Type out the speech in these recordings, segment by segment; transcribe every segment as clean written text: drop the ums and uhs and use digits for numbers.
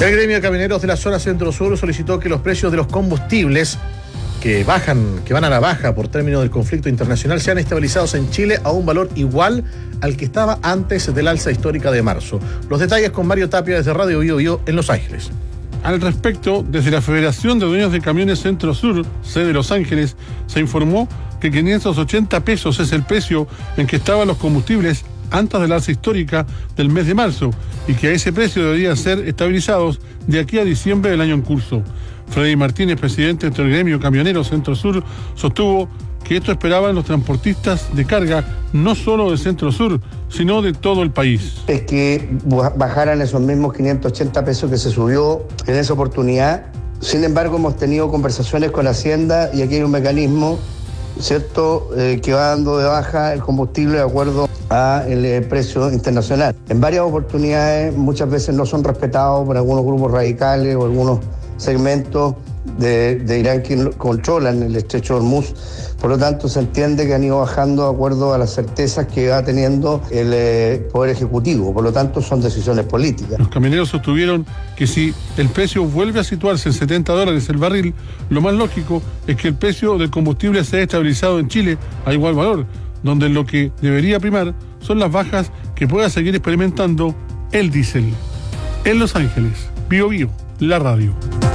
El gremio de camioneros de la zona centro-sur solicitó que los precios de los combustibles que van a la baja por término del conflicto internacional sean estabilizados en Chile a un valor igual al que estaba antes del alza histórica de marzo. Los detalles con Mario Tapia desde Radio Bio Bio en Los Ángeles. Al respecto, desde la Federación de Dueños de Camiones Centro-Sur, sede de Los Ángeles, se informó que 580 pesos es el precio en que estaban los combustibles antes del alza histórica del mes de marzo y que a ese precio deberían ser estabilizados de aquí a diciembre del año en curso. Freddy Martínez, presidente del gremio camionero Centro-Sur, sostuvo que esto esperaban los transportistas de carga, no solo del Centro-Sur, sino de todo el país. Es que bajaran esos mismos 580 pesos que se subió en esa oportunidad. Sin embargo, hemos tenido conversaciones con Hacienda y aquí hay un mecanismo, ¿cierto?, que va dando de baja el combustible de acuerdo al precio internacional. En varias oportunidades, muchas veces no son respetados por algunos grupos radicales o algunos segmentos de Irán que controlan el estrecho de Hormuz. Por lo tanto, se entiende que han ido bajando de acuerdo a las certezas que va teniendo el Poder Ejecutivo. Por lo tanto, son decisiones políticas. Los camioneros sostuvieron que si el precio vuelve a situarse en $70 el barril, lo más lógico es que el precio del combustible sea estabilizado en Chile a igual valor, donde lo que debería primar son las bajas que pueda seguir experimentando el diésel. En Los Ángeles, Bio Bio, la radio.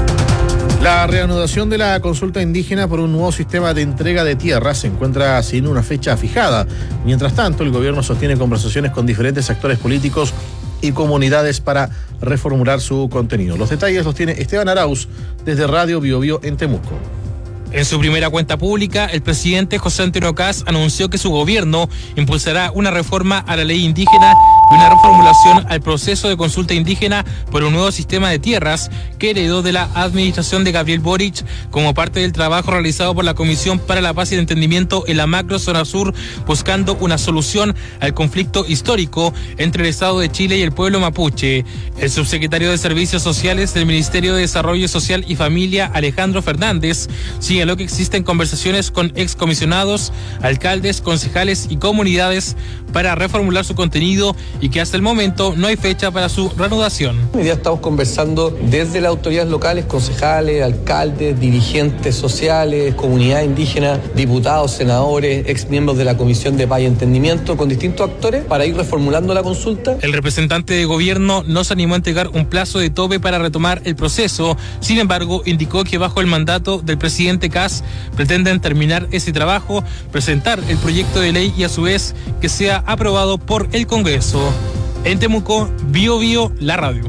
La reanudación de la consulta indígena por un nuevo sistema de entrega de tierras se encuentra sin una fecha fijada. Mientras tanto, el gobierno sostiene conversaciones con diferentes actores políticos y comunidades para reformular su contenido. Los detalles los tiene Esteban Arauz desde Radio Bio Bio en Temuco. En su primera cuenta pública, el presidente José Antonio Kast anunció que su gobierno impulsará una reforma a la ley indígena y una reformulación al proceso de consulta indígena por un nuevo sistema de tierras que heredó de la administración de Gabriel Boric como parte del trabajo realizado por la Comisión para la Paz y el Entendimiento en la macro zona sur, buscando una solución al conflicto histórico entre el Estado de Chile y el pueblo mapuche. El subsecretario de Servicios Sociales del Ministerio de Desarrollo Social y Familia, Alejandro Fernández, señaló que existen conversaciones con excomisionados, alcaldes, concejales y comunidades para reformular su contenido y que hasta el momento no hay fecha para su reanudación. Hoy día estamos conversando desde las autoridades locales, concejales, alcaldes, dirigentes sociales, comunidad indígena, diputados, senadores, exmiembros de la Comisión de Paz y Entendimiento, con distintos actores para ir reformulando la consulta. El representante de gobierno no se animó a entregar un plazo de tope para retomar el proceso. Sin embargo, indicó que bajo el mandato del presidente Kast pretenden terminar ese trabajo, presentar el proyecto de ley y a su vez que sea aprobado por el Congreso. En Temuco, Bio Bio, la radio.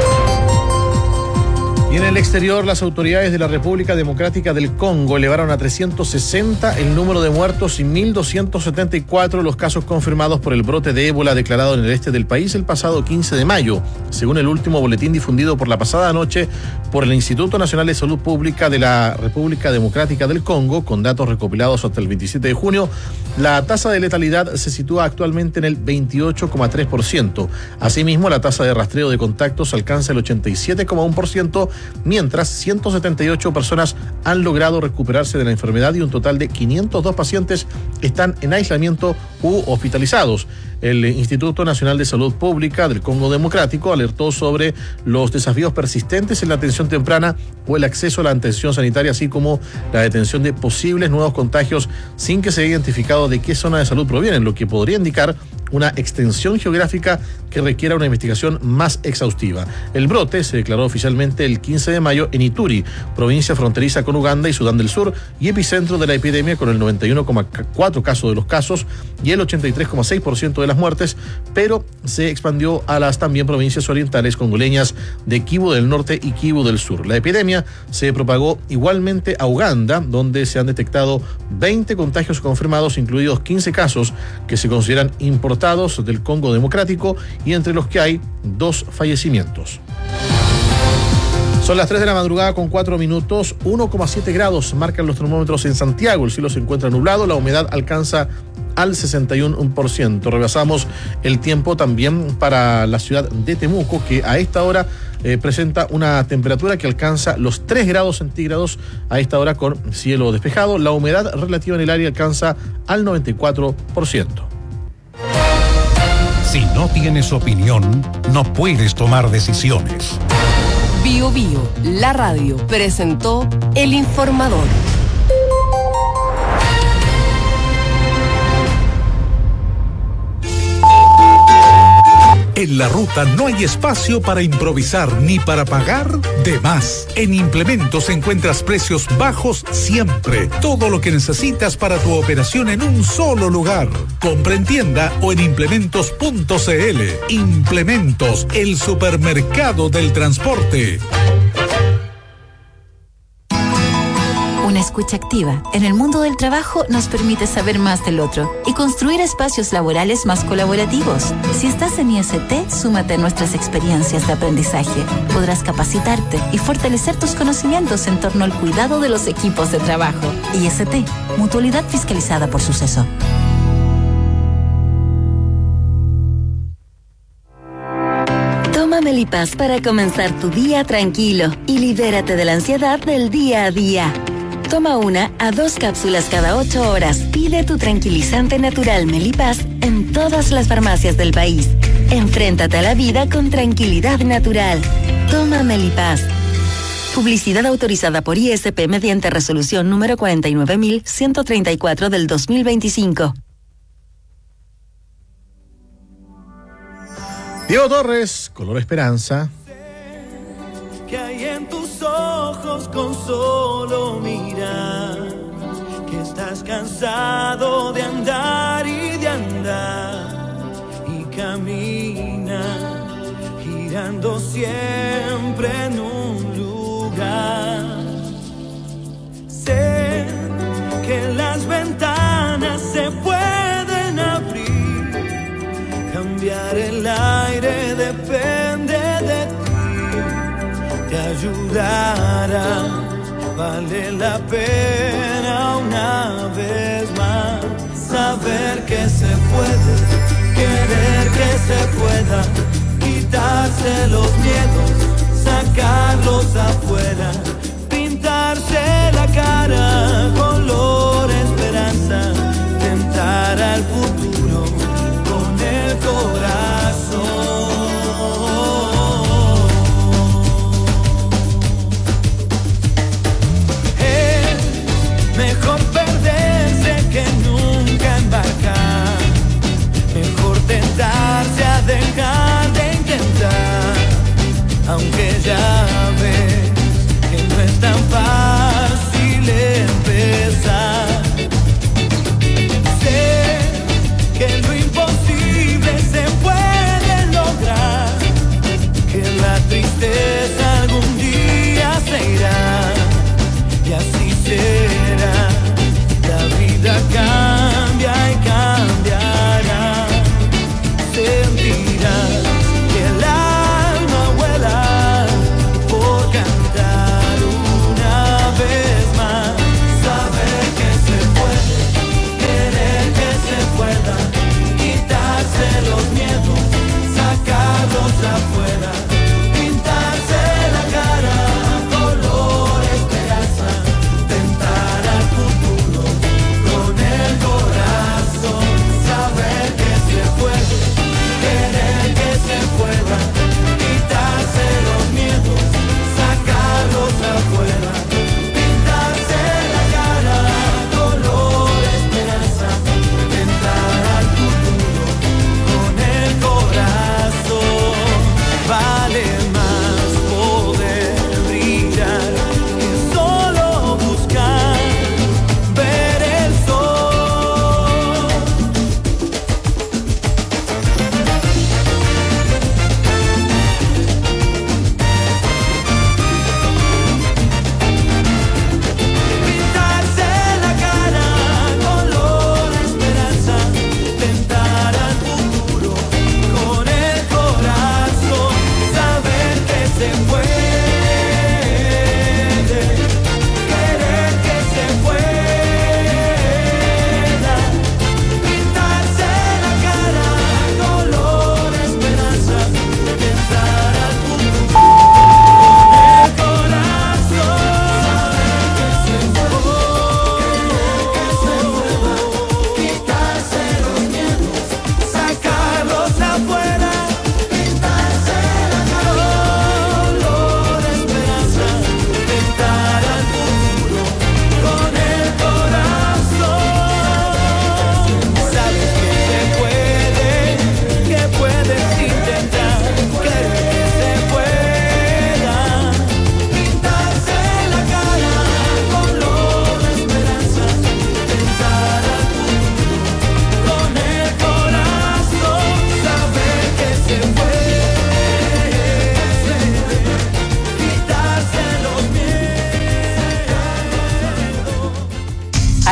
Y en el exterior, las autoridades de la República Democrática del Congo elevaron a 360 el número de muertos y 1.274 los casos confirmados por el brote de ébola declarado en el este del país el pasado 15 de mayo. Según el último boletín difundido por la pasada noche por el Instituto Nacional de Salud Pública de la República Democrática del Congo, con datos recopilados hasta el 27 de junio, la tasa de letalidad se sitúa actualmente en el 28,3%. Asimismo, la tasa de rastreo de contactos alcanza el 87,1%, mientras 178 personas han logrado recuperarse de la enfermedad y un total de 502 pacientes están en aislamiento u hospitalizados. El Instituto Nacional de Salud Pública del Congo Democrático alertó sobre los desafíos persistentes en la atención temprana o el acceso a la atención sanitaria, así como la detención de posibles nuevos contagios sin que se haya identificado de qué zona de salud provienen, lo que podría indicar una extensión geográfica que requiera una investigación más exhaustiva. El brote se declaró oficialmente el 15 de mayo en Ituri, provincia fronteriza con Uganda y Sudán del Sur, y epicentro de la epidemia con el 91,4% de los casos y el 83,6% de las muertes, pero se expandió a las también provincias orientales congoleñas de Kivu del Norte y Kivu del Sur. La epidemia se propagó igualmente a Uganda, donde se han detectado 20 contagios confirmados, incluidos 15 casos que se consideran importantes del Congo Democrático y entre los que hay 2 fallecimientos. Son las 3 de la madrugada con 4 minutos, 1,7 grados marcan los termómetros en Santiago, el cielo se encuentra nublado, la humedad alcanza al 61%. Rebasamos el tiempo también para la ciudad de Temuco, que a esta hora presenta una temperatura que alcanza los 3 grados centígrados a esta hora con cielo despejado. La humedad relativa en el área alcanza al 94%. Si no tienes opinión, no puedes tomar decisiones. Bío Bío, la radio, presentó El Informador. En la ruta no hay espacio para improvisar ni para pagar de más. En Implementos encuentras precios bajos siempre. Todo lo que necesitas para tu operación en un solo lugar. Compra en tienda o en implementos.cl. Implementos, el supermercado del transporte. Una escucha activa en el mundo del trabajo nos permite saber más del otro y construir espacios laborales más colaborativos. Si estás en IST, súmate a nuestras experiencias de aprendizaje. Podrás capacitarte y fortalecer tus conocimientos en torno al cuidado de los equipos de trabajo. IST, Mutualidad fiscalizada por Suceso. Toma Melipaz para comenzar tu día tranquilo y libérate de la ansiedad del día a día. Toma 1 a 2 cápsulas cada 8 horas. Pide tu tranquilizante natural Melipaz en todas las farmacias del país. Enfréntate a la vida con tranquilidad natural. Toma Melipaz. Publicidad autorizada por ISP mediante resolución número 49.134 del 2025. Diego Torres, Color Esperanza. Que hay en tus ojos con solo mirar, que estás cansado de andar y de andar, y camina girando siempre en un lugar. Sé que las ventanas se pueden abrir, cambiar el aire depende de ti. Te ayudará, vale la pena una vez más saber que se puede, querer que se pueda, quitarse los miedos, sacarlos afuera, pintarse la cara color esperanza, tentar al futuro con el corazón. Mejor perderse que nunca embarcar. Mejor tentarse a dejar de intentar. Aunque ya ves que no es tan fácil empezar. Sé que lo imposible se puede lograr. Que la tristeza algún día se irá. Y así será, la vida cambia y cambiará. Sentirás que el alma vuela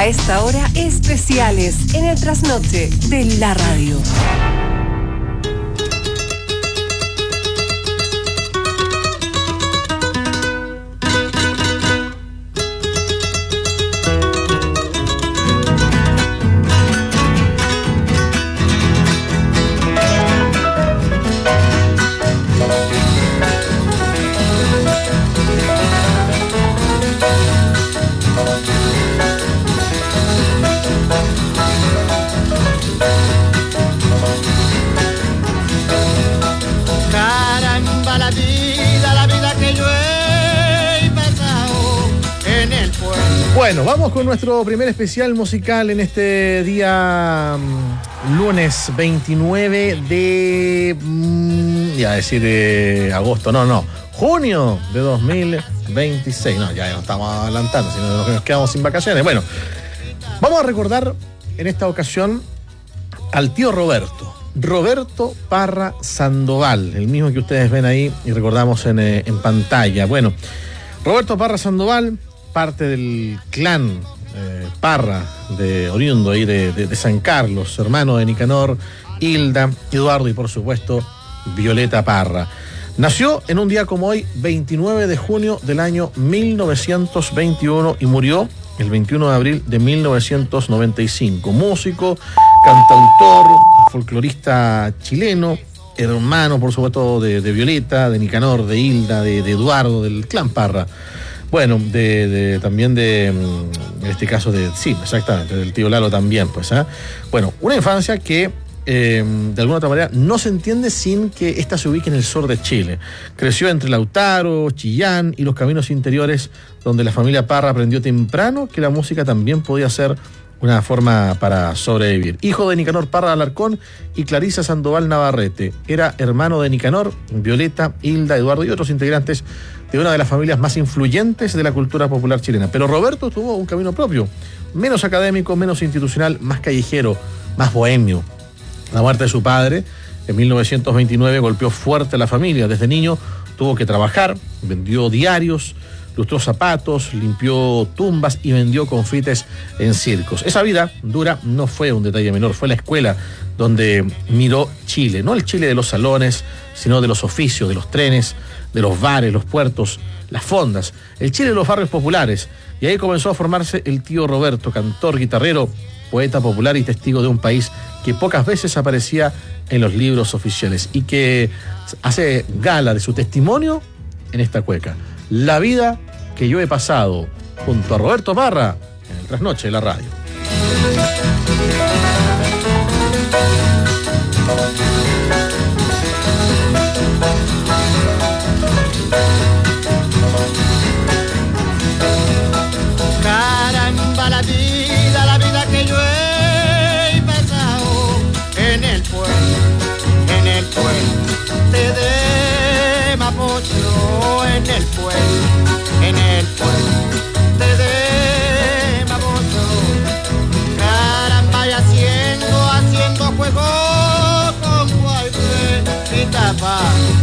esta hora, especiales en el trasnoche de la radio. Bueno, vamos con nuestro primer especial musical en este día lunes 29 de... ya decir de agosto, junio de 2026. No, ya nos estamos adelantando, si no nos quedamos sin vacaciones. Bueno, vamos a recordar en esta ocasión al tío Roberto Parra Sandoval, el mismo que ustedes ven ahí y recordamos en pantalla. Bueno, Roberto Parra Sandoval, parte del clan Parra, oriundo ahí de San Carlos, hermano de Nicanor, Hilda, Eduardo y por supuesto Violeta Parra. Nació en un día como hoy, 29 de junio del año 1921 y murió el 21 de abril de 1995. Músico, cantautor, folclorista chileno, hermano por supuesto de Violeta, de Nicanor, de Hilda, de Eduardo, del clan Parra. Bueno, también en este caso sí, exactamente, del tío Lalo también, pues. Bueno, una infancia que de alguna otra manera no se entiende sin que ésta se ubique en el sur de Chile. Creció entre Lautaro, Chillán y los caminos interiores, donde la familia Parra aprendió temprano que la música también podía ser una forma para sobrevivir. Hijo de Nicanor Parra Alarcón y Clarisa Sandoval Navarrete. Era hermano de Nicanor, Violeta, Hilda, Eduardo y otros integrantes de una de las familias más influyentes de la cultura popular chilena. Pero Roberto tuvo un camino propio, menos académico, menos institucional, más callejero, más bohemio. La muerte de su padre en 1929 golpeó fuerte a la familia. Desde niño tuvo que trabajar, vendió diarios, lustró zapatos, limpió tumbas y vendió confites en circos. Esa vida dura no fue un detalle menor, fue la escuela donde miró Chile, no el Chile de los salones, sino de los oficios, de los trenes, de los bares, los puertos, las fondas, el Chile de los barrios populares. Y ahí comenzó a formarse el tío Roberto, cantor, guitarrero, poeta popular y testigo de un país que pocas veces aparecía en los libros oficiales y que hace gala de su testimonio en esta cueca. La vida que yo he pasado junto a Roberto Parra en el trasnoche de la radio. Caramba, la vida que yo he pasado en el puente de Mapocho, en el puente de Mapocho. Caramba, y haciendo juego con guaybe y tapa,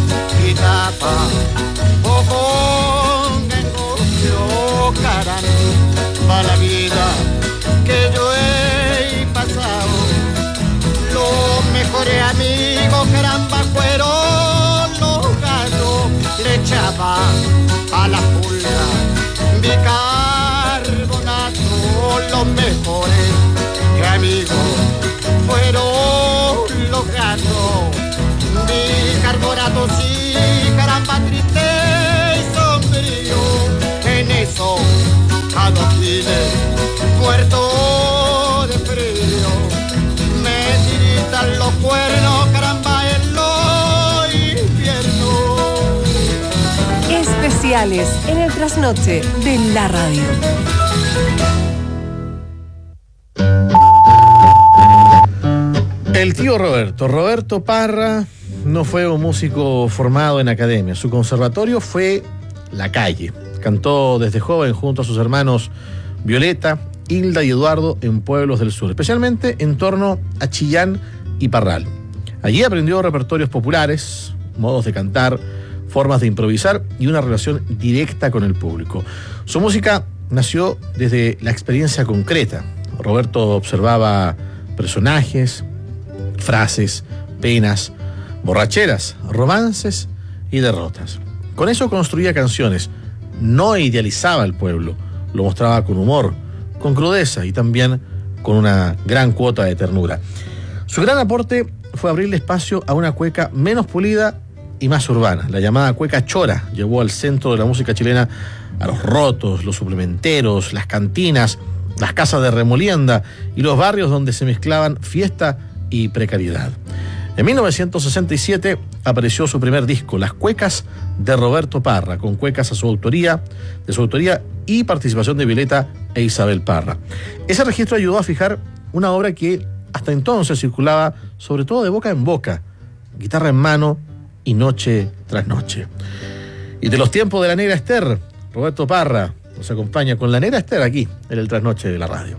o con negocio. Caramba, la vida que yo he pasado. Los mejores amigos, caramba, fueron los gatos. Le echaba a la pulga bicarbonato. Los mejores amigos fueron los gatos. Bicarbonato, sí, caramba, triste y sombrío. En eso a 2 giles muerto de frío. Me tiritan los cuernos, caramba, en los inviernos. Especiales en el trasnoche de la radio. El tío Roberto Parra, no fue un músico formado en academia. Su conservatorio fue la calle. Cantó desde joven junto a sus hermanos Violeta, Hilda y Eduardo en pueblos del sur, especialmente en torno a Chillán y Parral. Allí aprendió repertorios populares, modos de cantar, formas de improvisar y una relación directa con el público. Su música nació desde la experiencia concreta. Roberto observaba personajes, frases, penas, borracheras, romances y derrotas. Con eso construía canciones. No idealizaba al pueblo, lo mostraba con humor, con crudeza y también con una gran cuota de ternura. Su gran aporte fue abrirle espacio a una cueca menos pulida y más urbana. La llamada cueca chora llevó al centro de la música chilena a los rotos, los suplementeros, las cantinas, las casas de remolienda y los barrios donde se mezclaban fiesta y precariedad. En 1967 apareció su primer disco, Las Cuecas de Roberto Parra, con cuecas de su autoría y participación de Violeta e Isabel Parra. Ese registro ayudó a fijar una obra que hasta entonces circulaba sobre todo de boca en boca, guitarra en mano y noche tras noche. Y de los tiempos de la Negra Ester, Roberto Parra nos acompaña con la Negra Ester aquí en el Trasnoche de la Radio.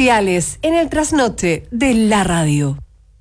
Especiales en el trasnoche de la radio.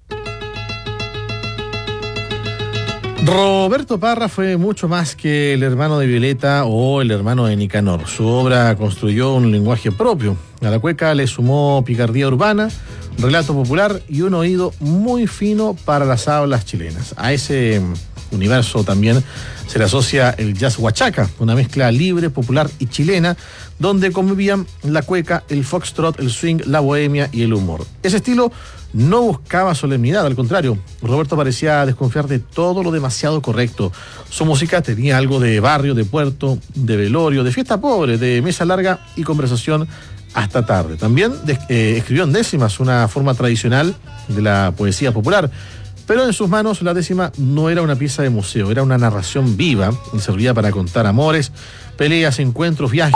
Roberto Parra fue mucho más que el hermano de Violeta o el hermano de Nicanor. Su obra construyó un lenguaje propio. A la cueca le sumó picardía urbana, relato popular y un oído muy fino para las hablas chilenas. A ese universo también se le asocia el jazz huachaca, una mezcla libre, popular y chilena, donde convivían la cueca, el foxtrot, el swing, la bohemia y el humor. Ese estilo no buscaba solemnidad, al contrario, Roberto parecía desconfiar de todo lo demasiado correcto. Su música tenía algo de barrio, de puerto, de velorio, de fiesta pobre, de mesa larga y conversación hasta tarde. También escribió en décimas, una forma tradicional de la poesía popular, pero en sus manos la décima no era una pieza de museo, era una narración viva y servía para contar amores, peleas, encuentros, viajes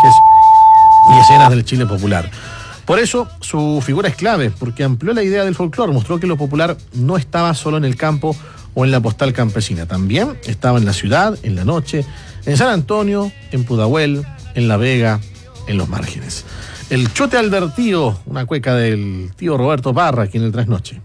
y escenas del Chile popular. Por eso su figura es clave, porque amplió la idea del folclore, mostró que lo popular no estaba solo en el campo o en la postal campesina, también estaba en la ciudad, en la noche, en San Antonio, en Pudahuel, en La Vega, en los márgenes. El chote Albertío, una cueca del tío Roberto Parra aquí en el Trasnoche.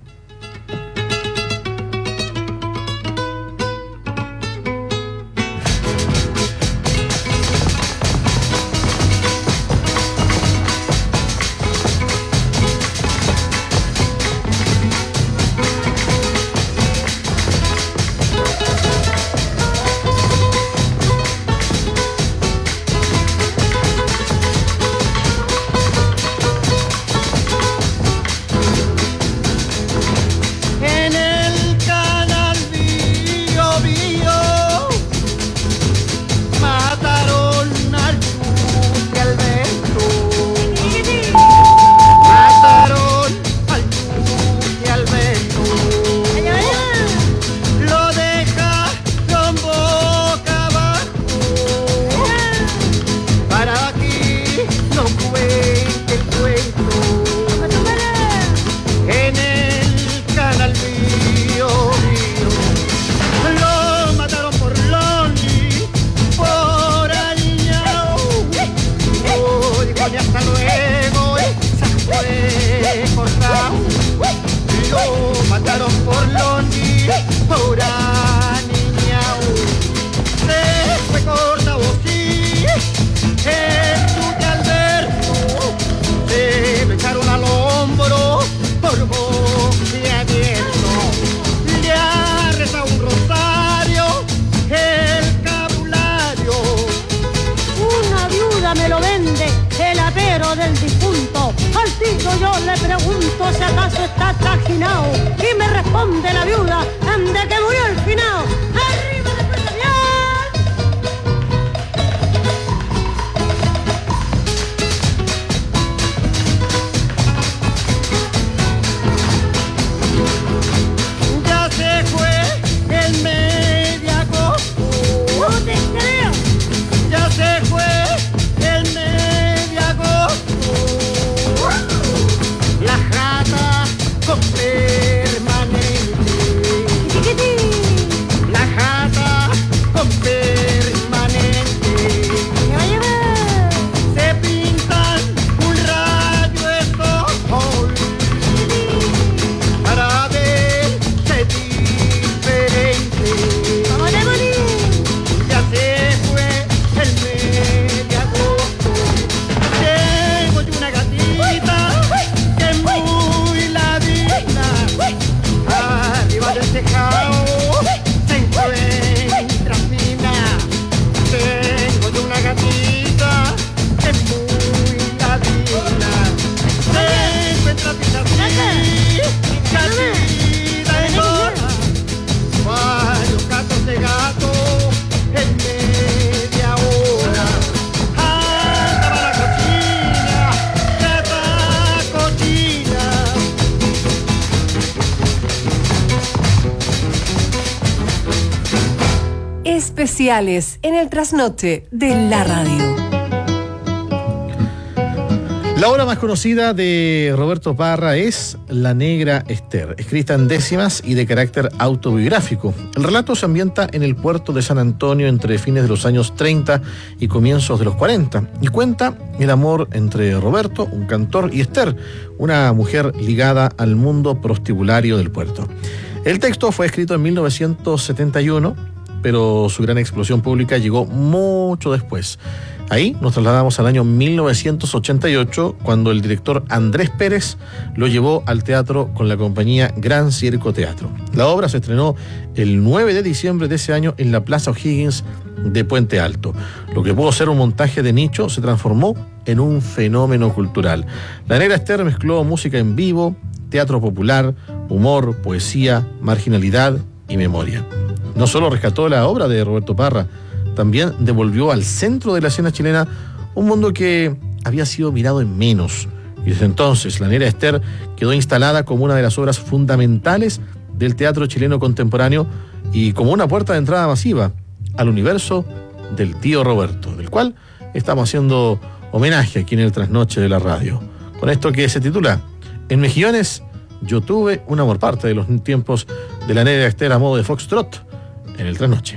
Especiales en el trasnoche de la radio. La obra más conocida de Roberto Parra es La Negra Ester, escrita en décimas y de carácter autobiográfico. El relato se ambienta en el puerto de San Antonio entre fines de los años 30 y comienzos de los 40 y cuenta el amor entre Roberto, un cantor, y Ester, una mujer ligada al mundo prostibulario del puerto. El texto fue escrito en 1971, pero su gran explosión pública llegó mucho después. Ahí nos trasladamos al año 1988, cuando el director Andrés Pérez lo llevó al teatro con la compañía Gran Circo Teatro. La obra se estrenó el 9 de diciembre de ese año en la Plaza O'Higgins de Puente Alto. Lo que pudo ser un montaje de nicho se transformó en un fenómeno cultural. La Negra Ester mezcló música en vivo, teatro popular, humor, poesía, marginalidad y memoria. No solo rescató la obra de Roberto Parra, también devolvió al centro de la escena chilena un mundo que había sido mirado en menos. Y desde entonces, La Negra Ester quedó instalada como una de las obras fundamentales del teatro chileno contemporáneo y como una puerta de entrada masiva al universo del tío Roberto, del cual estamos haciendo homenaje aquí en el Trasnoche de la radio. Con esto que se titula En Mejillones, yo tuve un amor, parte de los tiempos de La Negra Ester a modo de foxtrot en el Trasnoche.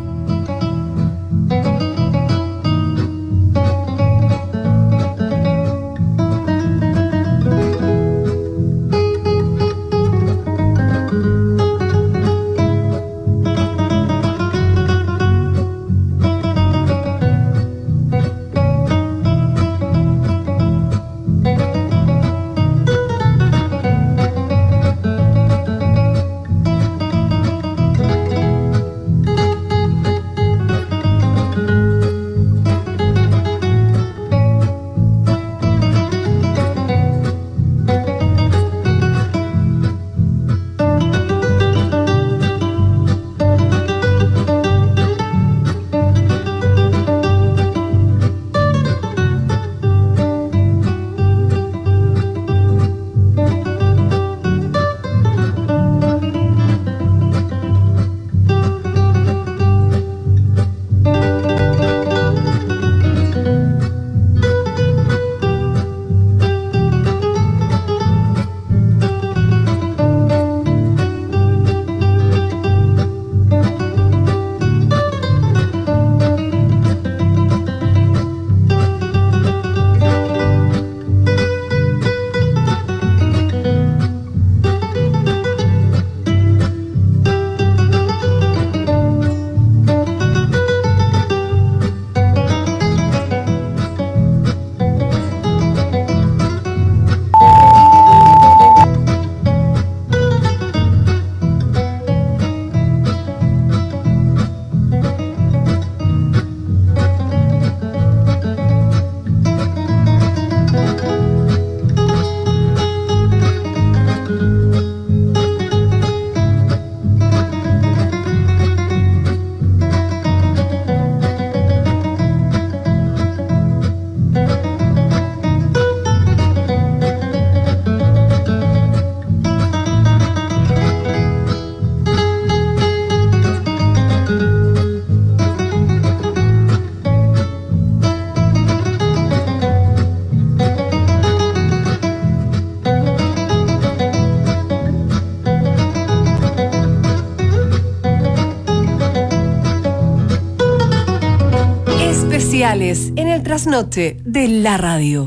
En el Trasnoche de la radio.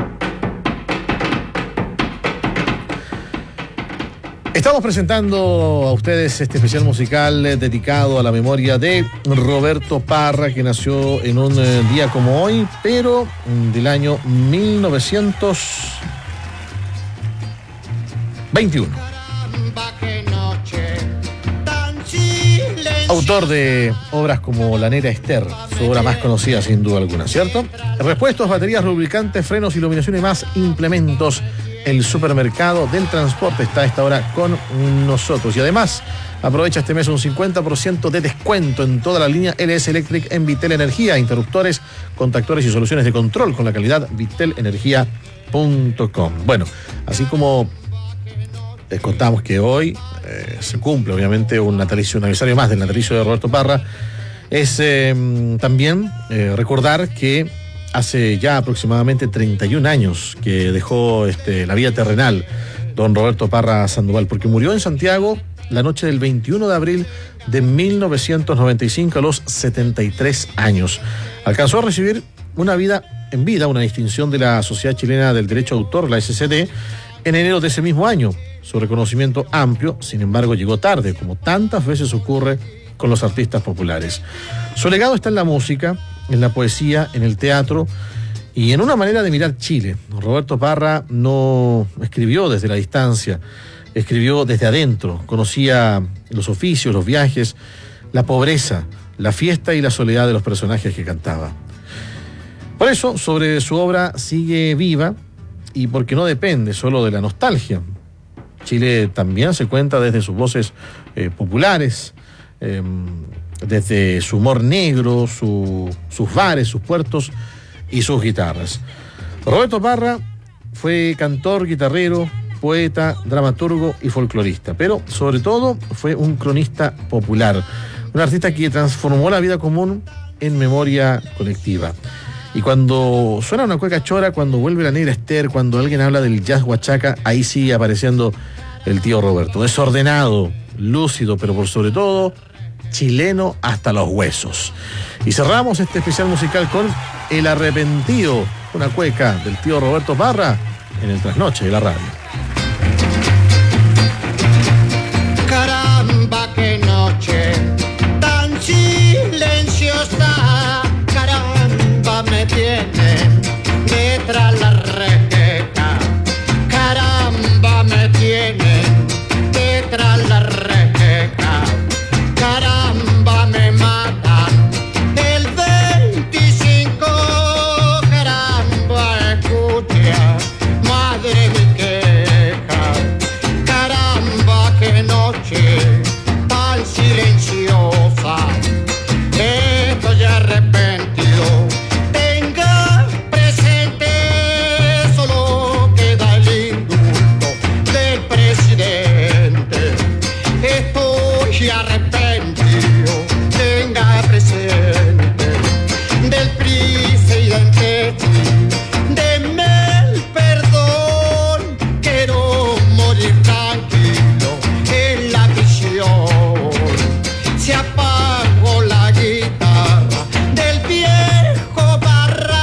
Estamos presentando a ustedes este especial musical dedicado a la memoria de Roberto Parra, que nació en un día como hoy, pero del año 1921. Autor de obras como La Negra Ester, su obra más conocida sin duda alguna, ¿cierto? Repuestos, baterías, lubricantes, frenos, iluminación y más implementos. El supermercado del transporte está a esta hora con nosotros. Y además, aprovecha este mes un 50% de descuento en toda la línea LS Electric en Vitel Energía. Interruptores, contactores y soluciones de control con la calidad vitelenergia.com. Bueno, así como les contamos que hoy se cumple obviamente un aniversario más del natalicio de Roberto Parra, es también recordar que hace ya aproximadamente 31 años que dejó la vida terrenal don Roberto Parra Sandoval, porque murió en Santiago la noche del 21 de abril de 1995 a los 73 años. Alcanzó a recibir una distinción de la Sociedad Chilena del Derecho de Autor, la SCD, en enero de ese mismo año. Su reconocimiento amplio, sin embargo, llegó tarde, como tantas veces ocurre con los artistas populares. Su legado está en la música, en la poesía, en el teatro y en una manera de mirar Chile. Roberto Parra no escribió desde la distancia, escribió desde adentro, conocía los oficios, los viajes, la pobreza, la fiesta y la soledad de los personajes que cantaba. Por eso, sobre su obra sigue viva y porque no depende solo de la nostalgia. Chile también se cuenta desde sus voces populares, desde su humor negro, sus bares, sus puertos y sus guitarras. Roberto Parra fue cantor, guitarrero, poeta, dramaturgo y folclorista, pero sobre todo fue un cronista popular, un artista que transformó la vida común en memoria colectiva. Y cuando suena una cueca chora, cuando vuelve la Negra Esther, cuando alguien habla del jazz huachaca, ahí sigue apareciendo el tío Roberto. Desordenado, lúcido, pero por sobre todo, chileno hasta los huesos. Y cerramos este especial musical con El Arrepentido, una cueca del tío Roberto Parra en el trasnoche de la radio. Caramba, qué noche tan silenciosa, caramba, me tiene detrás la requeca, caramba, me tiene detrás la requeca, caramba, me matan el 25, caramba, escucha, madre mi queja, caramba, qué noche tan silenciosa, estoy arrepentido. Tenga presente, solo queda el indulto del presidente. Estoy arrepentido, tenga presente del presidente. Deme el perdón, quiero morir tranquilo en la prisión. Se apagó la guitarra del viejo Parra.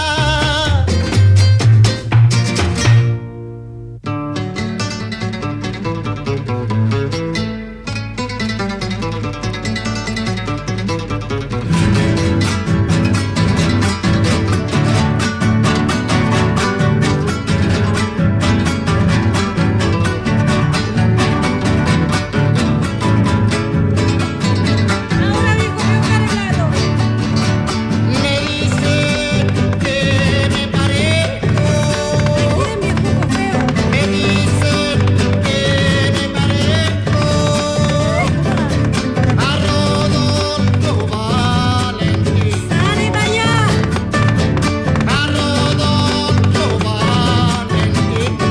Me dicen que me parezco, me dicen que me parezco a Rodolfo Valentino, a Rodolfo Valentino,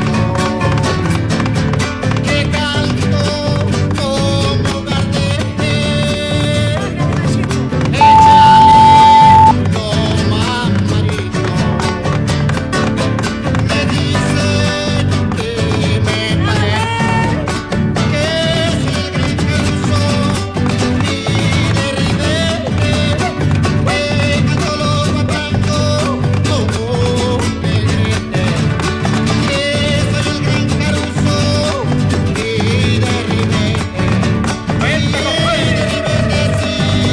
que canto como Gardel, échale lo más marino. Me dicen que me parezco, que es el Caruso y de Rivera, canto los guapangos como Negrete, que soy el gran Caruso y de Rivera. El de Rivera sí,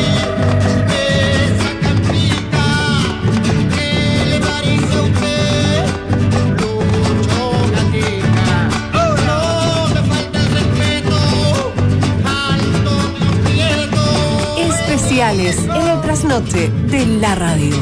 esa campita que le parece a usted, Lucho Gatica. No me falta el respeto, Antonio Prieto. Especiales en el trasnoche de la radio.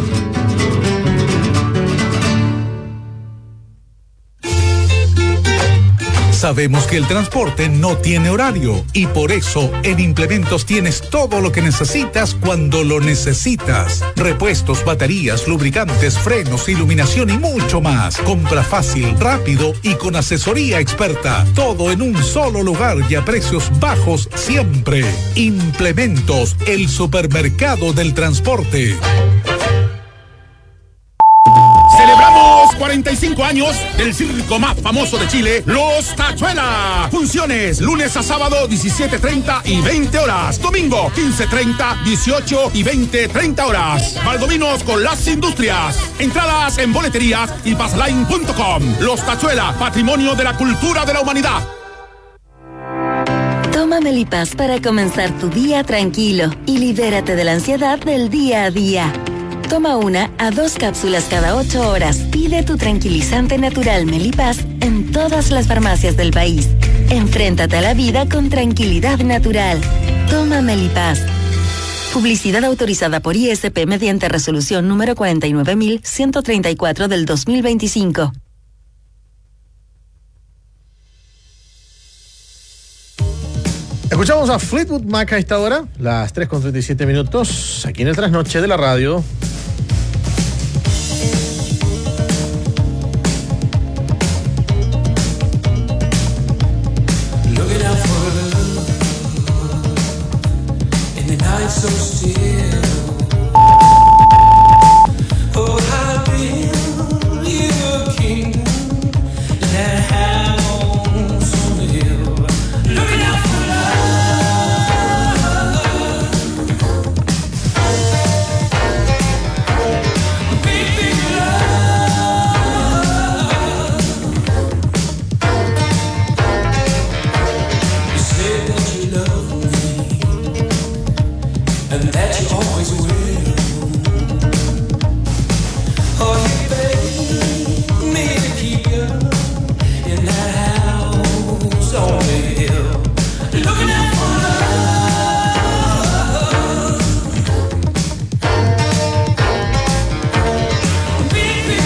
Sabemos que el transporte no tiene horario y por eso en Implementos tienes todo lo que necesitas cuando lo necesitas. Repuestos, baterías, lubricantes, frenos, iluminación y mucho más. Compra fácil, rápido y con asesoría experta. Todo en un solo lugar y a precios bajos siempre. Implementos, el supermercado del transporte. Celebramos 45 años del circo más famoso de Chile, Los Tachuela. Funciones lunes a sábado 17:30 y 20 horas. Domingo 15:30, 18 y 20:30 horas. Valdominos con las industrias. Entradas en boleterías y passline.com. Los Tachuela, patrimonio de la cultura de la humanidad. Toma Melipaz para comenzar tu día tranquilo y libérate de la ansiedad del día a día. Toma 1 a 2 cápsulas cada 8 horas. Pide tu tranquilizante natural Melipaz en todas las farmacias del país. Enfréntate a la vida con tranquilidad natural. Toma Melipaz. Publicidad autorizada por ISP mediante resolución número 49.134 del 2025. Escuchamos a Fleetwood Mac a esta hora, las 3:37 minutos, aquí en el Trasnoche de la radio. So still, oh, I build you a kingdom that house on the hill, looking out for love, big, big love. You said that you love me and that you always will. Oh, you beg me to keep you in that house on the hill, looking out for love, big, big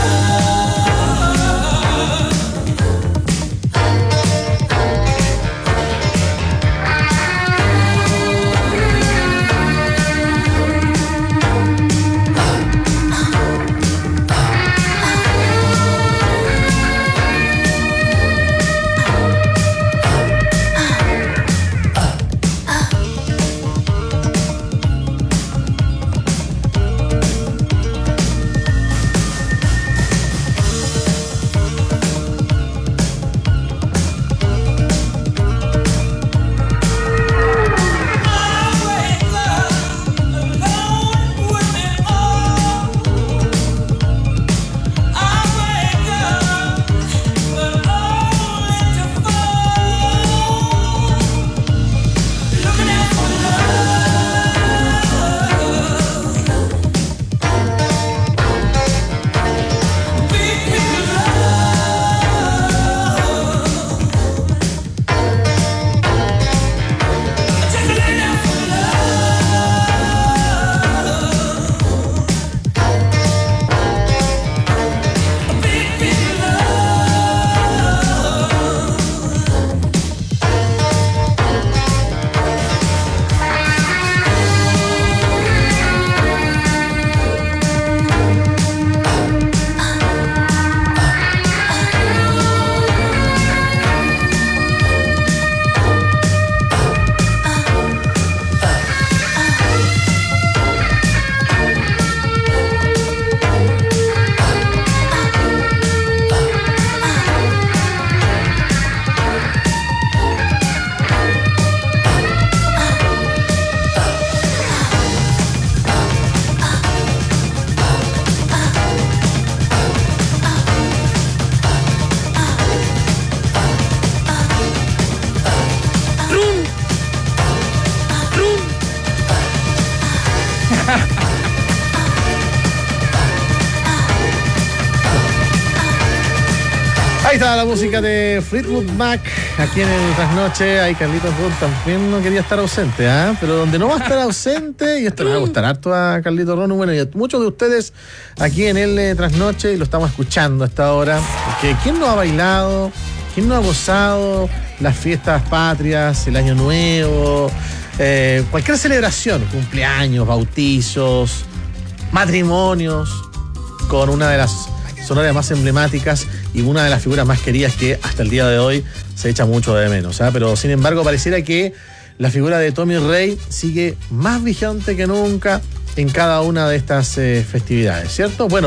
Ahí está la música de Fleetwood Mac aquí en el Trasnoche. Ahí Carlitos Ron también no quería estar ausente, pero donde no va a estar ausente, y esto le va a gustar harto a Carlitos Ron, bueno, y a muchos de ustedes aquí en el Trasnoche, y lo estamos escuchando a esta hora, porque ¿quién no ha bailado? ¿Quién no ha gozado las fiestas patrias, el Año Nuevo, cualquier celebración, cumpleaños, bautizos, matrimonios, con una de las sonorias más emblemáticas y una de las figuras más queridas que hasta el día de hoy se echa mucho de menos, pero sin embargo pareciera que la figura de Tommy Rey sigue más vigente que nunca en cada una de estas festividades, ¿cierto? Bueno,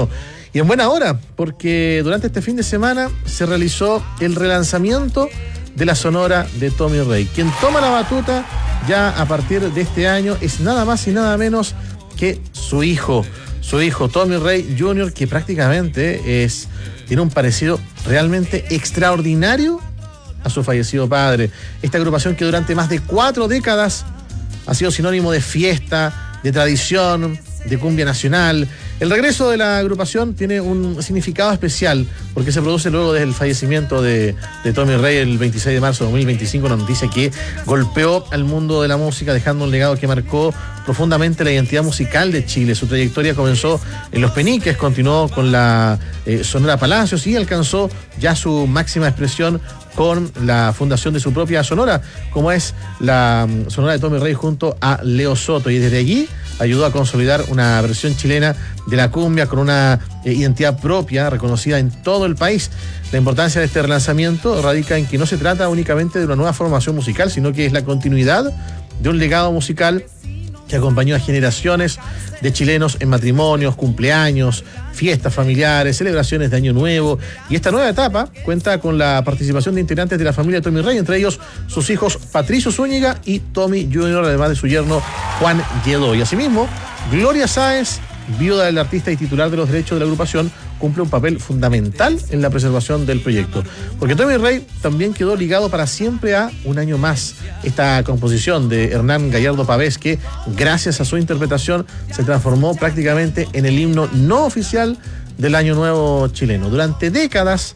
Y en buena hora, porque durante este fin de semana se realizó el relanzamiento de la sonora de Tommy Rey. Quien toma la batuta ya a partir de este año es nada más y nada menos que su hijo Tommy Rey Jr., que prácticamente tiene un parecido realmente extraordinario a su fallecido padre. Esta agrupación que durante más de 4 décadas ha sido sinónimo de fiesta, de tradición, de cumbia nacional. El regreso de la agrupación tiene un significado especial porque se produce luego del fallecimiento de Tommy Rey el 26 de marzo de 2025, una noticia que golpeó al mundo de la música, dejando un legado que marcó profundamente la identidad musical de Chile. Su trayectoria comenzó en Los Peniques, continuó con la Sonora Palacios y alcanzó ya su máxima expresión con la fundación de su propia sonora, como es la sonora de Tommy Rey junto a Leo Soto, y desde allí ayudó a consolidar una versión chilena de la cumbia con una identidad propia, reconocida en todo el país. La importancia de este relanzamiento radica en que no se trata únicamente de una nueva formación musical, sino que es la continuidad de un legado musical que acompañó a generaciones de chilenos en matrimonios, cumpleaños, fiestas familiares, celebraciones de Año Nuevo. Y esta nueva etapa cuenta con la participación de integrantes de la familia de Tommy Rey, entre ellos sus hijos Patricio Zúñiga y Tommy Jr., además de su yerno Juan Lledó. Y asimismo, Gloria Sáez, viuda del artista y titular de los derechos de la agrupación, cumple un papel fundamental en la preservación del proyecto. Porque Tommy Rey también quedó ligado para siempre a Un Año Más, esta composición de Hernán Gallardo Pavés, que gracias a su interpretación se transformó prácticamente en el himno no oficial del Año Nuevo chileno. Durante décadas,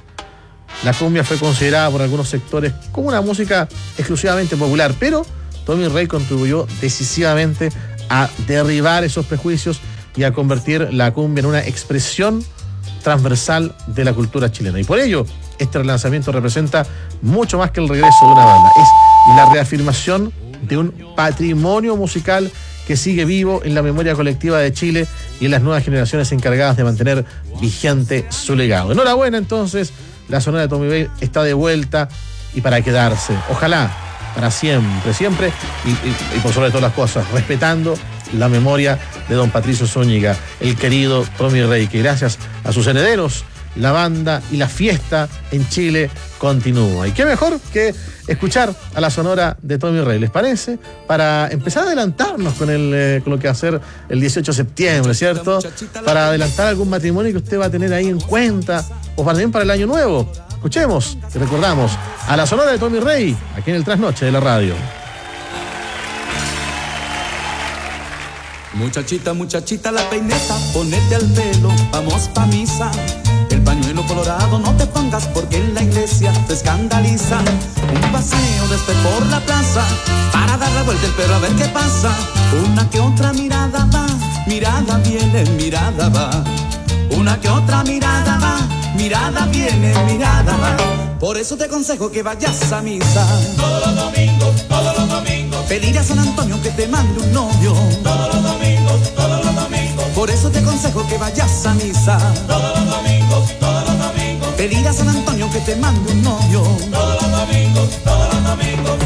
la cumbia fue considerada por algunos sectores como una música exclusivamente popular, pero Tommy Rey contribuyó decisivamente a derribar esos prejuicios y a convertir la cumbia en una expresión transversal de la cultura chilena. Y por ello, este relanzamiento representa mucho más que el regreso de una banda. Es la reafirmación de un patrimonio musical que sigue vivo en la memoria colectiva de Chile y en las nuevas generaciones encargadas de mantener vigente su legado. Enhorabuena, entonces, la sonora de Tommy Rey está de vuelta y para quedarse. Ojalá para siempre, y por sobre todas las cosas, respetando la memoria de don Patricio Zúñiga, el querido Tommy Rey, que gracias a sus herederos, la banda y la fiesta en Chile continúa. Y qué mejor que escuchar a la sonora de Tommy Rey, ¿les parece? Para empezar a adelantarnos con lo que va a ser el 18 de septiembre, ¿cierto? Para adelantar algún matrimonio que usted va a tener ahí en cuenta, o también para el Año Nuevo. Escuchemos y recordamos a la sonora de Tommy Rey, aquí en el Trasnoche de la Radio. Muchachita, muchachita, la peineta, ponete al pelo, vamos pa' misa. El pañuelo colorado no te pongas porque en la iglesia te escandalizan. Un paseo después por la plaza para dar la vuelta el perro a ver qué pasa. Una que otra mirada va, mirada viene, mirada va. Una que otra mirada va, mirada viene, mirada va. Por eso te aconsejo que vayas a misa todos los domingos, todos los domingos. Pedir a San Antonio que te mande un novio todos los domingos, todos los domingos. Por eso te aconsejo que vayas a misa todos los domingos, todos los domingos. Pedir a San Antonio que te mande un novio todos los domingos, todos los domingos.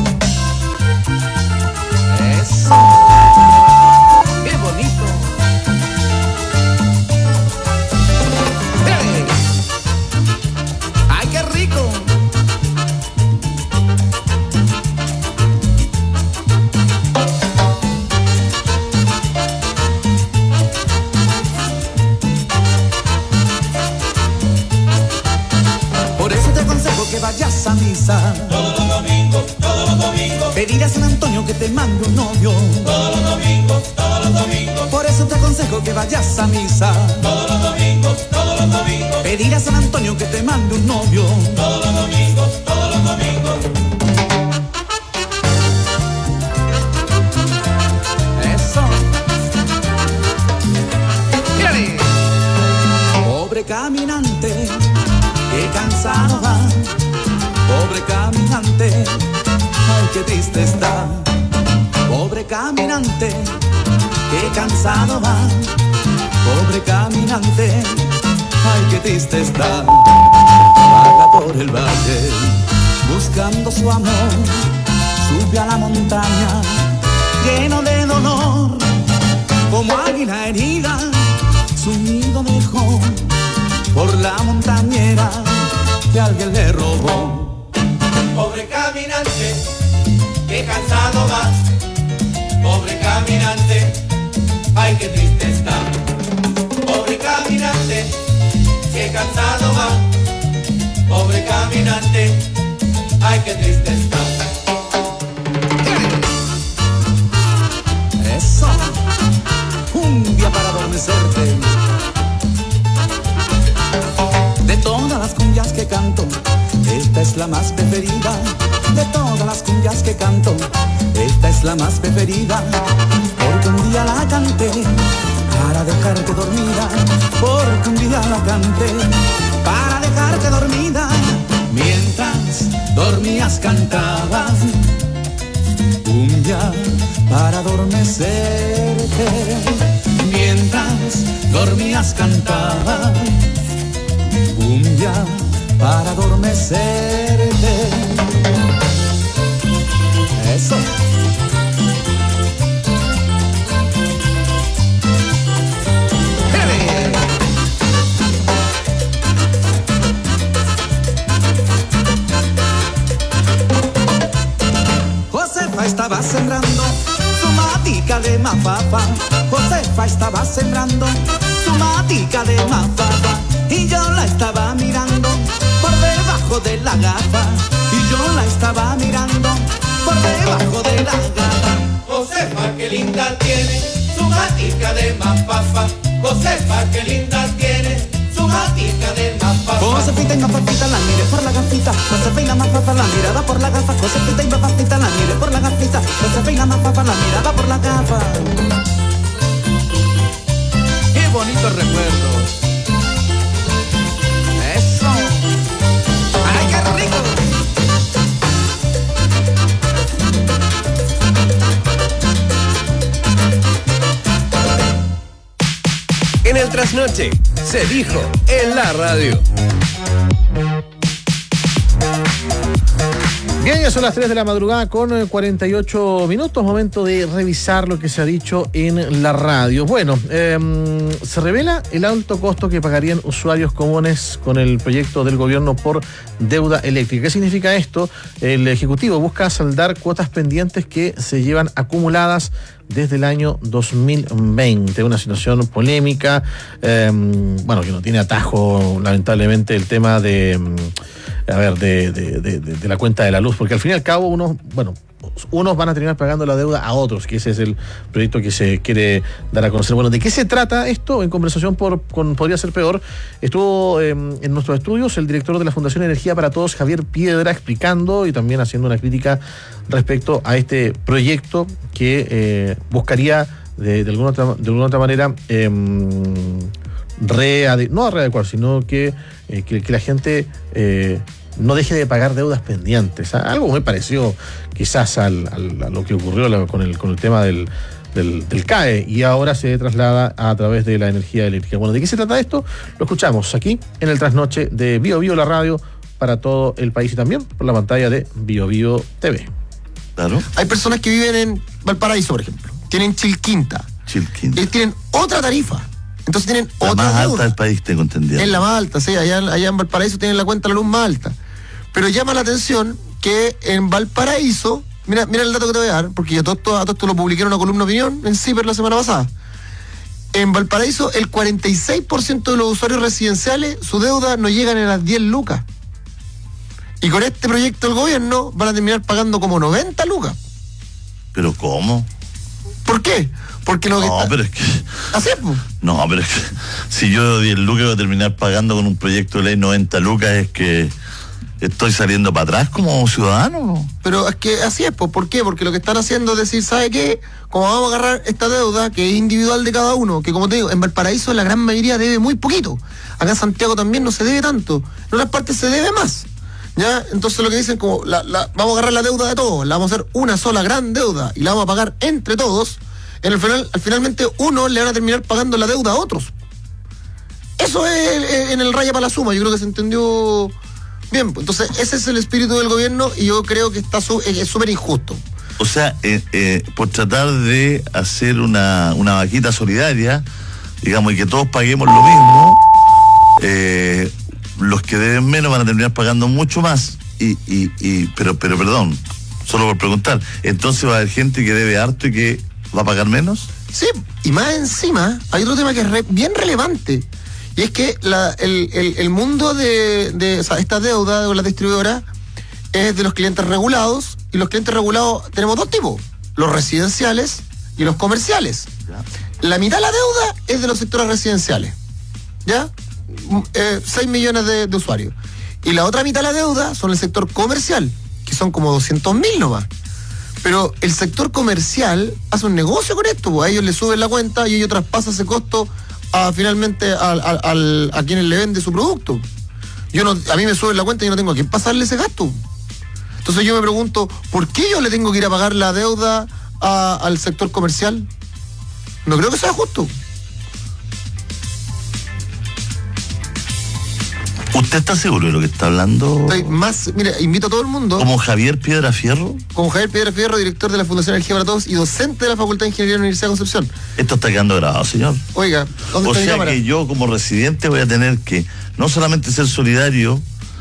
Eso, qué bonito. ¡Ay, qué rico! Por eso te aconsejo que vayas a misa todos los domingos, todos los domingos. Pedir a San Antonio que te mande un novio todos los domingos, todos los domingos. Por eso te aconsejo que vayas a misa todos los domingos, todos los domingos. Pedir a San Antonio que te mande un novio todos los domingos, todos los domingos. Eso. Mírale. Pobre caminante, qué cansado va. Pobre caminante, ay, qué triste está. Pobre caminante, qué cansado va. Pobre caminante, ay, qué triste está. Vaga por el valle, buscando su amor. Sube a la montaña, lleno de dolor. Como águila herida, su nido dejó por la montañera que alguien le robó. Pobre caminante, que cansado va. Pobre caminante, ay qué triste está. Pobre caminante, que cansado va. Pobre caminante, ay qué triste está. Eso, cumbia para adormecerte. De todas las cumbias que canto, esta es la más preferida. De todas las cumbias que canto, esta es la más preferida. Porque un día la canté para dejarte dormida. Porque un día la canté para dejarte dormida. Mientras dormías cantabas cumbia para adormecerte. Mientras dormías cantaba cumbia para adormecerte. Eso. Josefa estaba sembrando su matica de mafafa. Josefa estaba sembrando su matica de mafafa. Y yo la estaba mirando por debajo de la gafa. Y yo la estaba mirando por debajo de la gafa. Josefa, qué linda tiene su matica de mafafa. Josefa, qué linda tiene su matica de mafafa. Josefita y mafafita la mire por la gafita. Josefa y la mafafa la mirada por la gafa. Josefita y mafafita la mire por la gafita. Josefa y la mafafa la mirada por la gafa. Qué bonitos recuerdos. Eso. ¡Ay, qué rico! En el trasnoche, se dijo en la radio. Bien, ya son las 3 de la madrugada con 48 minutos, momento de revisar lo que se ha dicho en la radio. Bueno, se revela el alto costo que pagarían usuarios comunes con el proyecto del gobierno por deuda eléctrica. ¿Qué significa esto? El Ejecutivo busca saldar cuotas pendientes que se llevan acumuladas desde el año 2020, una situación polémica, bueno, que no tiene atajo, lamentablemente, el tema de la cuenta de la luz, porque al fin y al cabo unos van a terminar pagando la deuda a otros, que ese es el proyecto que se quiere dar a conocer. Bueno, ¿de qué se trata esto? En conversación con Podría Ser Peor, estuvo en nuestros estudios el director de la Fundación Energía para Todos, Javier Piedra, explicando y también haciendo una crítica respecto a este proyecto que buscaría de alguna otra manera no readecuar, sino que la gente no deje de pagar deudas pendientes. Algo muy parecido quizás a lo que ocurrió con el tema del CAE, y ahora se traslada a través de la energía eléctrica. Bueno, ¿de qué se trata esto? Lo escuchamos aquí en el trasnoche de Bio Bio, la radio para todo el país, y también por la pantalla de Bio Bio TV. Claro. Hay personas que viven en Valparaíso, por ejemplo. Tienen Chilquinta. Ellos tienen otra tarifa. Entonces tienen la otra más deuda. alta del país, tengo entendido. Es la más alta, sí. Allá en Valparaíso tienen la cuenta de la luz más alta. Pero llama la atención que en Valparaíso, mira el dato que te voy a dar, porque yo todo esto lo publiqué en una columna de opinión en CIPER la semana pasada. En Valparaíso, el 46% de los usuarios residenciales, su deuda no llegan a las 10 lucas. Y con este proyecto del gobierno van a terminar pagando como 90 lucas. ¿Pero cómo? ¿Por qué? Porque lo que pero es que... Así es, pues. No, pero es que si yo 10 lucas voy a terminar pagando con un proyecto de ley 90 lucas, es que estoy saliendo para atrás como ciudadano. Pero es que así es, pues. ¿Por qué? Porque lo que están haciendo es decir, ¿sabe qué? Como vamos a agarrar esta deuda, que es individual de cada uno, que como te digo, en Valparaíso la gran mayoría debe muy poquito. Acá en Santiago también no se debe tanto. En otras partes se debe más. ¿Ya? Entonces lo que dicen, como vamos a agarrar la deuda de todos, la vamos a hacer una sola gran deuda y la vamos a pagar entre todos. Finalmente uno le van a terminar pagando la deuda a otros. Eso es en el raya para la suma. Yo creo que se entendió bien. Entonces ese es el espíritu del gobierno, y yo creo que es súper injusto. O sea, por tratar de hacer una vaquita solidaria, digamos, y que todos paguemos lo mismo, los que deben menos van a terminar pagando mucho más. Pero perdón, solo por preguntar, ¿entonces va a haber gente que debe harto y que va a pagar menos? Sí, y más encima hay otro tema que es bien relevante, y es que el mundo de o sea, esta deuda de las distribuidoras es de los clientes regulados, y los clientes regulados tenemos dos tipos, los residenciales y los comerciales. Ya. La mitad de la deuda es de los sectores residenciales, ¿ya? 6 millones de usuarios. Y la otra mitad de la deuda son el sector comercial, que son como 200.000 nomás. Pero el sector comercial hace un negocio con esto, pues a ellos les suben la cuenta y ellos traspasan ese costo finalmente a quienes le vende su producto. A mí me suben la cuenta y yo no tengo a quién pasarle ese gasto. Entonces yo me pregunto, ¿por qué yo le tengo que ir a pagar la deuda al sector comercial? No creo que sea justo. ¿Usted está seguro de lo que está hablando? Mira, invito a todo el mundo. ¿Como Javier Piedrafierro? Como Javier Piedrafierro, director de la Fundación Energía para Todos y docente de la Facultad de Ingeniería de la Universidad de Concepción. Esto está quedando grabado, señor. Oiga, ¿dónde está mi cámara? O sea que yo como residente voy a tener que no solamente ser solidario,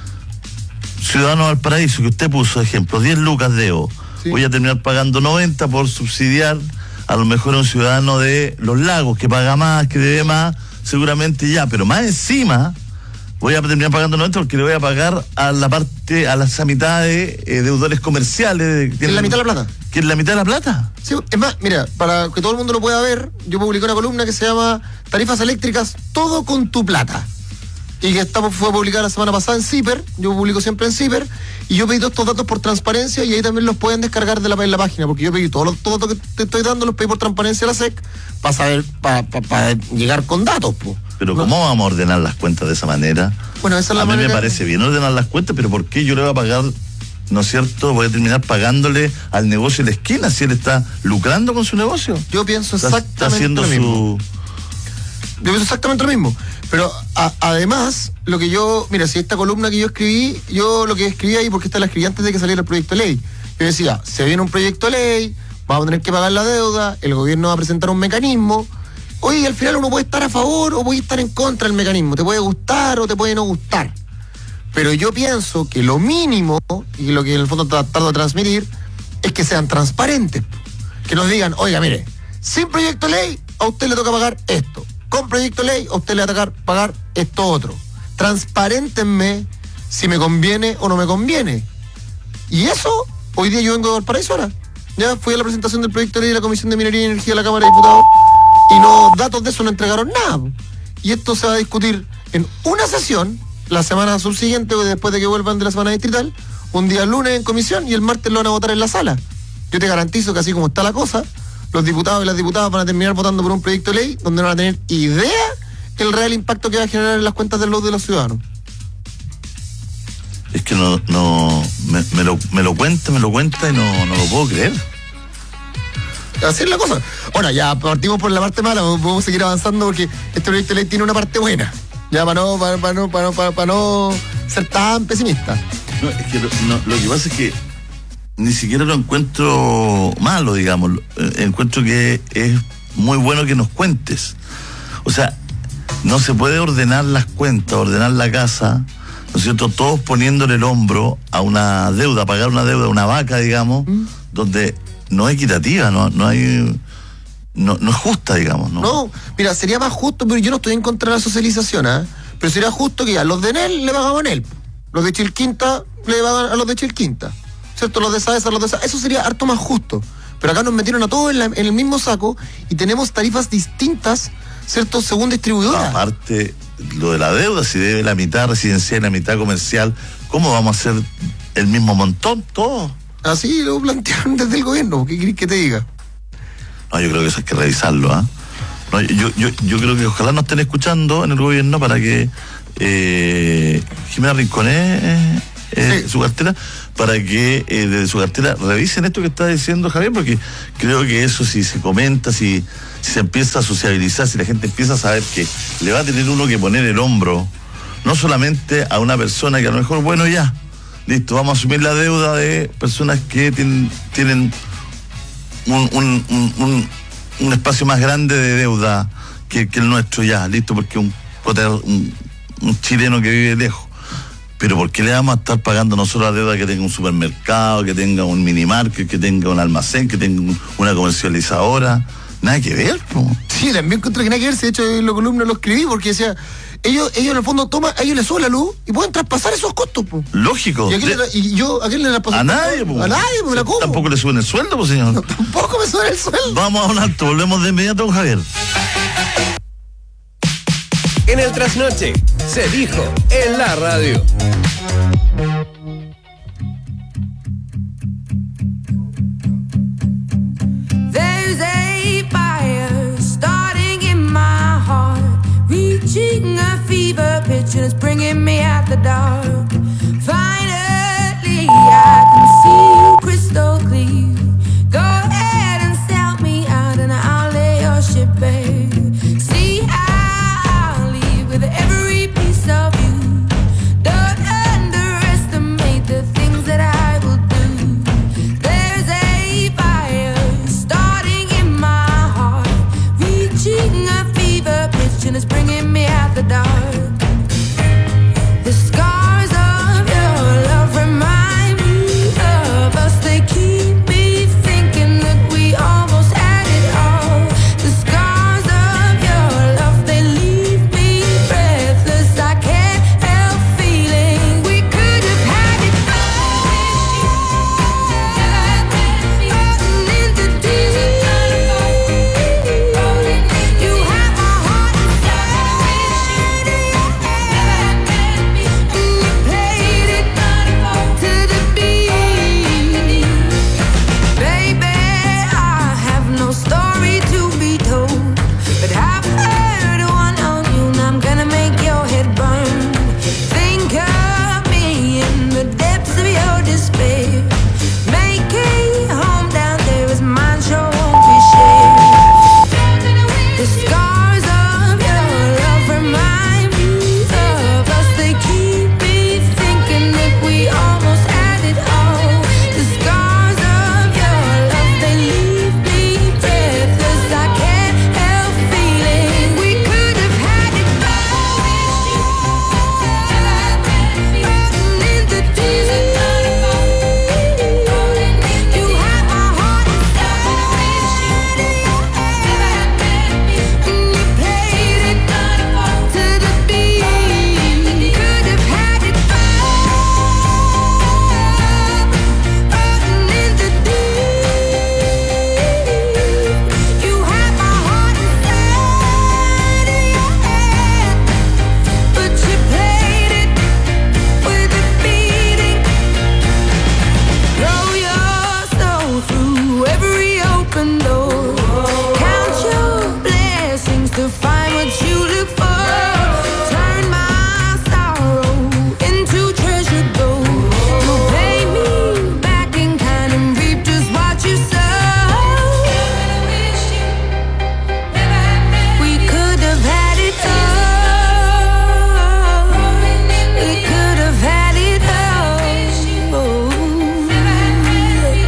ciudadano de Valparaíso, que usted puso ejemplo, 10 lucas debo. Sí. Voy a terminar pagando 90 por subsidiar a lo mejor a un ciudadano de Los Lagos que paga más, que debe más, seguramente ya, pero más encima voy a terminar pagando 90 porque le voy a pagar a esa mitad de deudores comerciales. ¿Que es la mitad de la plata? ¿Que es la mitad de la plata? Sí, es más, mira, para que todo el mundo lo pueda ver, yo publiqué una columna que se llama Tarifas eléctricas, todo con tu plata. Y que fue publicada la semana pasada en CIPER, yo publico siempre en CIPER, y yo pedí todos estos datos por transparencia y ahí también los pueden descargar en la página, porque yo pedí todos los datos que te estoy dando, los pedí por transparencia a la SEC, para saber, para llegar con datos, pues. Pero ¿cómo vamos a ordenar las cuentas de esa manera? Bueno, esa es la manera. A mí me parece bien ordenar las cuentas, pero ¿por qué yo le voy a pagar, no es cierto? Voy a terminar pagándole al negocio de la esquina si él está lucrando con su negocio. Yo pienso exactamente lo mismo. Yo pienso exactamente lo mismo. Pero además, mira, si esta columna que yo escribí, yo lo que escribí ahí, porque esta la escribí antes de que saliera el proyecto de ley. Yo decía, se viene un proyecto de ley, vamos a tener que pagar la deuda, el gobierno va a presentar un mecanismo. Oye, al final uno puede estar a favor o puede estar en contra del mecanismo, te puede gustar o te puede no gustar. Pero yo pienso que lo mínimo, y lo que en el fondo trato de transmitir, es que sean transparentes. Que nos digan, oiga, mire, sin proyecto de ley, a usted le toca pagar esto. Con proyecto de ley, a usted le va a tocar pagar esto otro. Transparéntenme si me conviene o no me conviene. Y eso, hoy día yo vengo de Valparaíso ahora. Ya fui a la presentación del proyecto de ley de la Comisión de Minería y Energía de la Cámara de Diputados y datos de eso no entregaron nada. Y esto se va a discutir en una sesión, la semana subsiguiente, después de que vuelvan de la semana distrital, un día lunes en comisión y el martes lo van a votar en la sala. Yo te garantizo que así como está la cosa, los diputados y las diputadas van a terminar votando por un proyecto de ley donde no van a tener idea el real impacto que va a generar en las cuentas de los ciudadanos. Es que me lo cuenta y no lo puedo creer. Así es la cosa. Bueno, ya partimos por la parte mala, podemos seguir avanzando porque este proyecto de ley tiene una parte buena. Ya para no ser tan pesimista. No, es que lo que pasa es que ni siquiera lo encuentro malo, digamos. Encuentro que es muy bueno que nos cuentes. O sea, no se puede ordenar las cuentas, ordenar la casa, ¿no es cierto? Todos poniéndole el hombro a una deuda, a pagar una deuda, una vaca, digamos, donde no es equitativa, no es justa, digamos, ¿no? No, mira, sería más justo, pero yo no estoy en contra de la socialización, pero sería justo que a los de Enel le pagaban a él, los de Chilquinta le pagan a los de Chilquinta, ¿cierto? Los de Saesa, eso sería harto más justo. Pero acá nos metieron a todos en el mismo saco y tenemos tarifas distintas, ¿cierto? Según distribuidora. Aparte, lo de la deuda, si debe la mitad residencial y la mitad comercial, ¿cómo vamos a hacer el mismo montón, todo? Así lo plantearon desde el gobierno, ¿qué querés que te diga? No, yo creo que eso hay que revisarlo, No, yo creo que ojalá nos estén escuchando en el gobierno para que Jimena Rinconés, sí, su cartera, para que desde su cartera revisen esto que está diciendo Javier, porque creo que eso, si se comenta, si se empieza a sociabilizar, si la gente empieza a saber que le va a tener uno que poner el hombro, no solamente a una persona que a lo mejor, bueno, ya, listo, vamos a asumir la deuda de personas que tienen un espacio más grande de deuda que el nuestro ya, listo, porque un chileno que vive lejos. Pero ¿por qué le vamos a estar pagando nosotros la deuda que tenga un supermercado, que tenga un minimarket, que tenga un almacén, que tenga una comercializadora? Nada que ver, po. Sí, también encontré que nada que ver. De hecho, en la columna lo escribí porque decía, ellos en el fondo a ellos les sube la luz y pueden traspasar esos costos, po. Lógico. ¿Y a quién le traspasan? A nadie, po. A nadie, po, la como. Tampoco le suben el sueldo, po, señor. No, tampoco me suben el sueldo. Vamos a un alto, volvemos de inmediato con Javier. En el trasnoche, se dijo en la radio. There's a fire starting in my heart, reaching a fever pitch and it's bringing me out the dark.